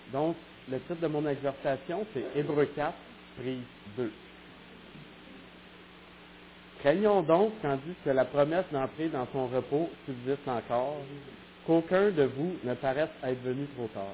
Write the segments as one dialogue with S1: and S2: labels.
S1: Donc, le titre de mon exhortation, c'est Hébreux 4, prise 2. Craignons donc, tandis que la promesse d'entrer dans son repos subsiste encore, qu'aucun de vous ne paraisse être venu trop tard.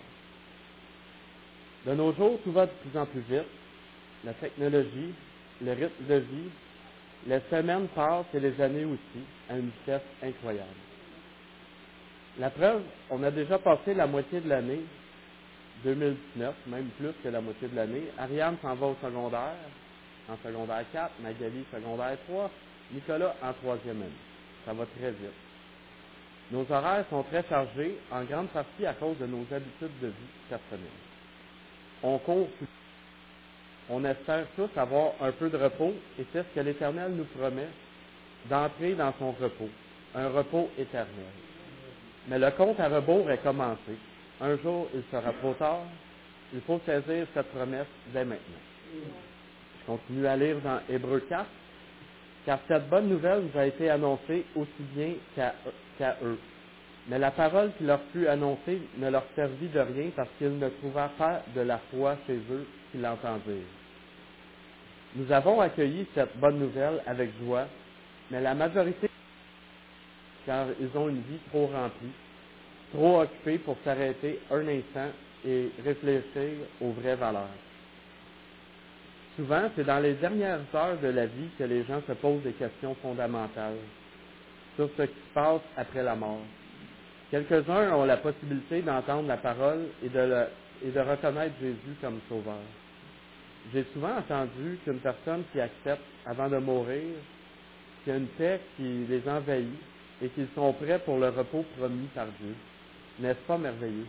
S1: De nos jours, tout va de plus en plus vite. La technologie, le rythme de vie, les semaines passent et les années aussi, à une vitesse incroyable. La preuve, on a déjà passé la moitié de l'année, 2019, même plus que la moitié de l'année. Ariane s'en va au secondaire, en secondaire 4, Magali secondaire 3, Nicolas en troisième année. Ça va très vite. Nos horaires sont très chargés, en grande partie à cause de nos habitudes de vie personnelles. On court, on espère tous avoir un peu de repos, et c'est ce que l'Éternel nous promet, d'entrer dans son repos, un repos éternel. Mais le compte à rebours est commencé. Un jour, il sera trop tard. Il faut saisir cette promesse dès maintenant. Je continue à lire dans Hébreux 4, car cette bonne nouvelle vous a été annoncée aussi bien qu'à eux. Mais la parole qui leur fut annoncée ne leur servit de rien parce qu'ils ne trouvèrent pas de la foi chez eux qui l'entendirent. Nous avons accueilli cette bonne nouvelle avec joie, mais la majorité, car ils ont une vie trop remplie, trop occupés pour s'arrêter un instant et réfléchir aux vraies valeurs. Souvent, c'est dans les dernières heures de la vie que les gens se posent des questions fondamentales sur ce qui se passe après la mort. Quelques-uns ont la possibilité d'entendre la parole et de reconnaître Jésus comme sauveur. J'ai souvent entendu qu'une personne qui accepte avant de mourir, qu'il y a une paix qui les envahit et qu'ils sont prêts pour le repos promis par Dieu. N'est-ce pas merveilleux?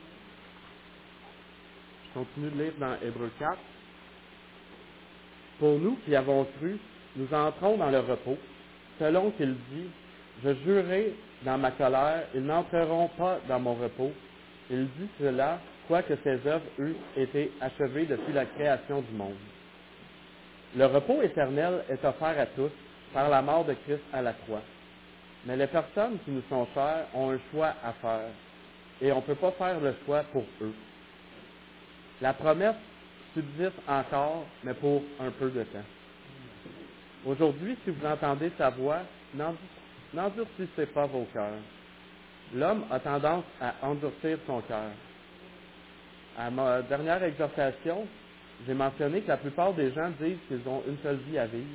S1: Je continue de lire dans Hébreux 4. Pour nous qui avons cru, nous entrons dans le repos, selon qu'il dit, « Je jurerai dans ma colère, ils n'entreront pas dans mon repos. » Il dit cela, quoique ses œuvres eussent été achevées depuis la création du monde. Le repos éternel est offert à tous par la mort de Christ à la croix. Mais les personnes qui nous sont chères ont un choix à faire, et on ne peut pas faire le choix pour eux. La promesse subsiste encore, mais pour un peu de temps. Aujourd'hui, si vous entendez sa voix, n'endurcissez pas vos cœurs. L'homme a tendance à endurcir son cœur. À ma dernière exhortation, j'ai mentionné que la plupart des gens disent qu'ils ont une seule vie à vivre.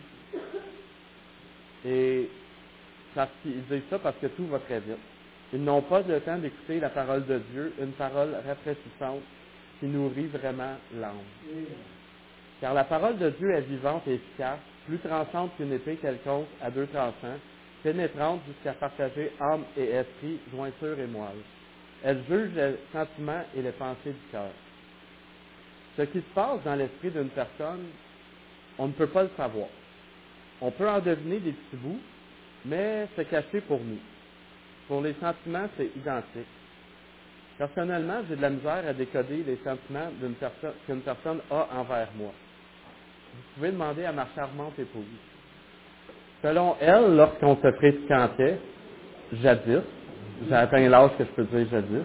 S1: Et ils disent ça parce que tout va très vite. Ils n'ont pas le temps d'écouter la parole de Dieu, une parole rafraîchissante qui nourrit vraiment l'âme. Car la parole de Dieu est vivante et efficace, plus tranchante qu'une épée quelconque à deux tranchants, pénétrante jusqu'à partager âme et esprit, jointure et moelle. Elle juge les sentiments et les pensées du cœur. Ce qui se passe dans l'esprit d'une personne, on ne peut pas le savoir. On peut en deviner des petits bouts, mais c'est caché pour nous. Pour les sentiments, c'est identique. Personnellement, j'ai de la misère à décoder les sentiments qu'une personne a envers moi. Vous pouvez demander à ma charmante épouse. Selon elle, lorsqu'on se fréquentait, jadis, j'ai atteint l'âge que je peux dire jadis,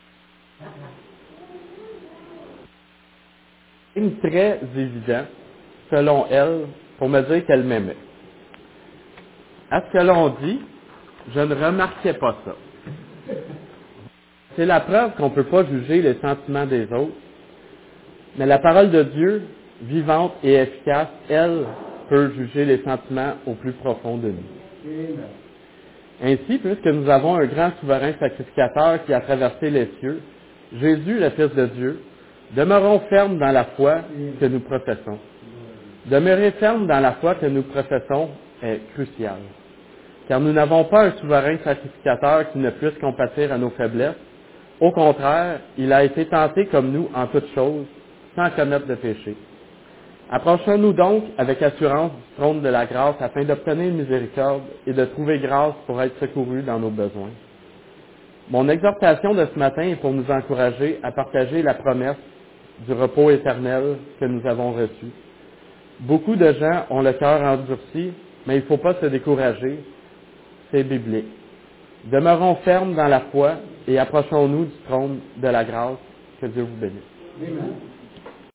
S1: c'est très évident, selon elle, pour me dire qu'elle m'aimait. À ce que l'on dit, je ne remarquais pas ça. C'est la preuve qu'on ne peut pas juger les sentiments des autres, mais la parole de Dieu, vivante et efficace, elle peut juger les sentiments au plus profond de nous. Ainsi, puisque nous avons un grand souverain sacrificateur qui a traversé les cieux, Jésus, le Fils de Dieu, demeurons fermes dans la foi que nous professons. Demeurer ferme dans la foi que nous professons est crucial, car nous n'avons pas un souverain sacrificateur qui ne puisse compatir à nos faiblesses. Au contraire, il a été tenté comme nous en toutes choses, sans commettre de péché. Approchons-nous donc avec assurance du trône de la grâce afin d'obtenir miséricorde et de trouver grâce pour être secourus dans nos besoins. Mon exhortation de ce matin est pour nous encourager à partager la promesse du repos éternel que nous avons reçu. Beaucoup de gens ont le cœur endurci, mais il ne faut pas se décourager, c'est biblique. Demeurons fermes dans la foi et approchons-nous du trône de la grâce Que Dieu vous bénisse.
S2: Amen.